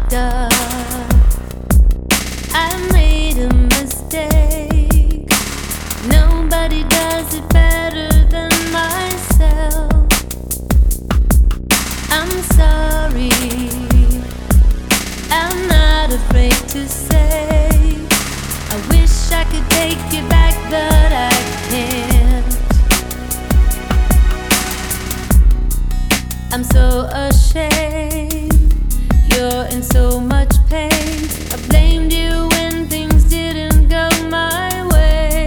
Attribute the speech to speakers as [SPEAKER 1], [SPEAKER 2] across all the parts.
[SPEAKER 1] fucked up. I made a mistake. Nobody does it better than myself. I'm sorry. I'm not afraid to say I wish I could take you back, but I can't. I'm so ashamed. You're in so much pain. I blamed you when things didn't go my way.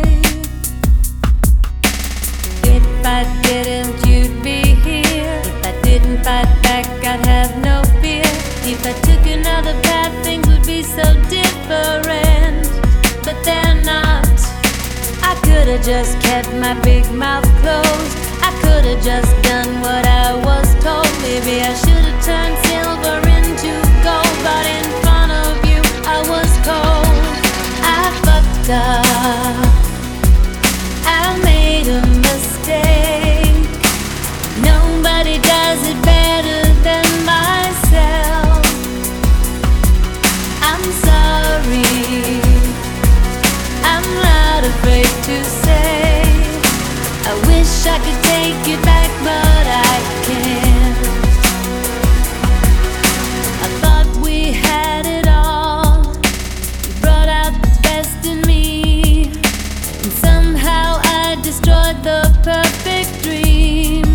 [SPEAKER 1] If I didn't, you'd be here. If I didn't fight back, I'd have no fear. If I took another path, things would be so different. But they're not. I could've just kept my big mouth closed. I could've just done what I was told. Maybe I should've turned silver into gold, but in front of you I was cold. I fucked up. I made a mistake. Nobody does it better than myself. I'm sorry. I'm not afraid to say I wish I could take you back, but I can't. I thought we had it all. You brought out the best in me, and somehow I destroyed the perfect dream.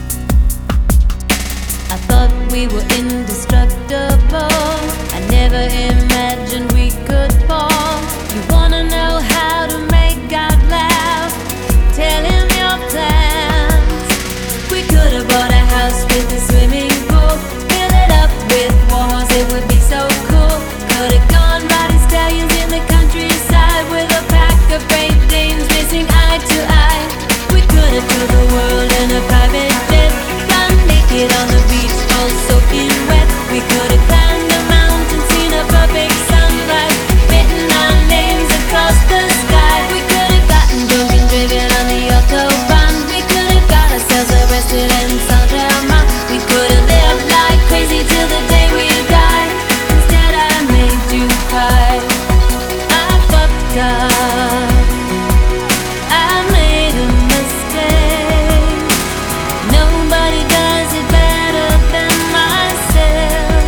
[SPEAKER 1] I thought we were indestructible. I never imagined we could fall. You wanna know how to make God laugh? Tell him your plans. We could've bought a house with a swimming pool, fill it up with walls, it would be so cool. Could've gone riding stallions in the countryside with a pack of Great Danes racing eye to eye. We could've toured the world in a private jet, run naked on the beach, all soaking wet. We could've climbed the mountain, seen a perfect sunrise, written our names across the sky. We could've gotten drunk and driven on the autobahn. We could've got ourselves arrested in Saint-Germain. We could've lived like crazy till the day we died. Instead I made you cry. I fucked up. I made a mistake. Nobody does it better than myself.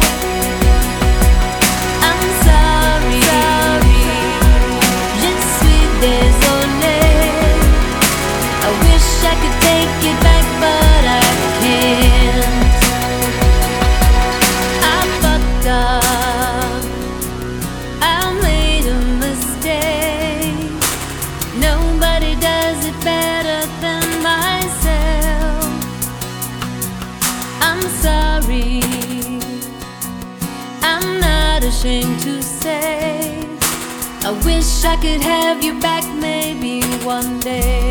[SPEAKER 1] I'm sorry. Je suis désolée. I wish I could take you back, but I can't. I fucked up. I made a mistake. Nobody does it better than myself. I'm sorry. I'm not ashamed to say I wish I could have you back maybe one day.